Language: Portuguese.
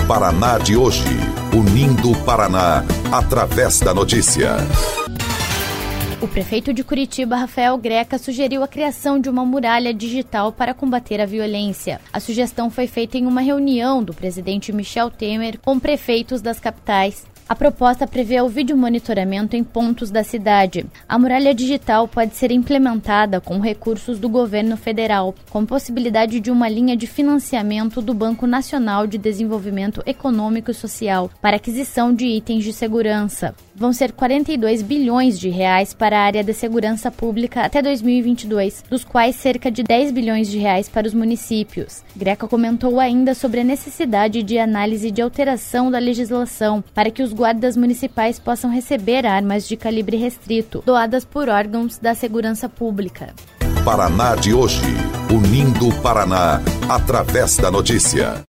Paraná de hoje, unindo o Paraná através da notícia. O prefeito de Curitiba, Rafael Greca, sugeriu a criação de uma muralha digital para combater a violência. A sugestão foi feita em uma reunião do presidente Michel Temer com prefeitos das capitais. A proposta prevê o videomonitoramento em pontos da cidade. A muralha digital pode ser implementada com recursos do governo federal, com possibilidade de uma linha de financiamento do Banco Nacional de Desenvolvimento Econômico e Social para aquisição de itens de segurança. Vão ser 42 bilhões de reais para a área da segurança pública até 2022, dos quais cerca de 10 bilhões de reais para os municípios. Greca comentou ainda sobre a necessidade de análise de alteração da legislação para que os guardas municipais possam receber armas de calibre restrito, doadas por órgãos da segurança pública. Paraná de hoje, unindo o Paraná através da notícia.